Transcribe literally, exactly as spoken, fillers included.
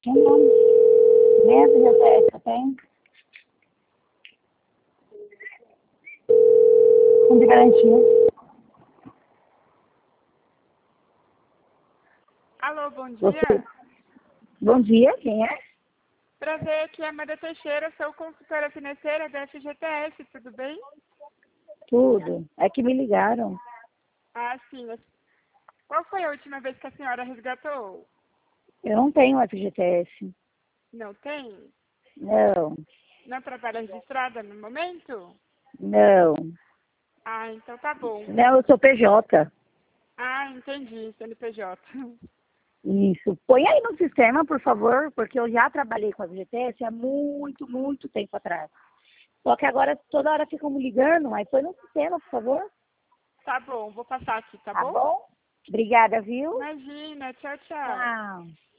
Não, nem a F G T S eu tenho. Com de garantia. Alô, bom Você... dia. Bom dia, quem é? Prazer, aqui é a Amanda Teixeira, sou consultora financeira da F G T S, tudo bem? Tudo. É que me ligaram. Ah, sim. Qual foi a última vez que a senhora resgatou? Eu não tenho F G T S. Não tem? Não, Não trabalha registrada no momento? não. Ah, então tá bom. Não, eu sou P J. Ah, entendi, C N P J. Isso. Põe aí no sistema, por favor, porque eu já trabalhei com a F G T S há muito, muito tempo atrás. Só que agora toda hora ficam me ligando, aí põe no sistema, por favor. Tá bom, vou passar aqui, tá Tá bom? bom? Obrigada, viu? Imagina, tchau, tchau. Tchau.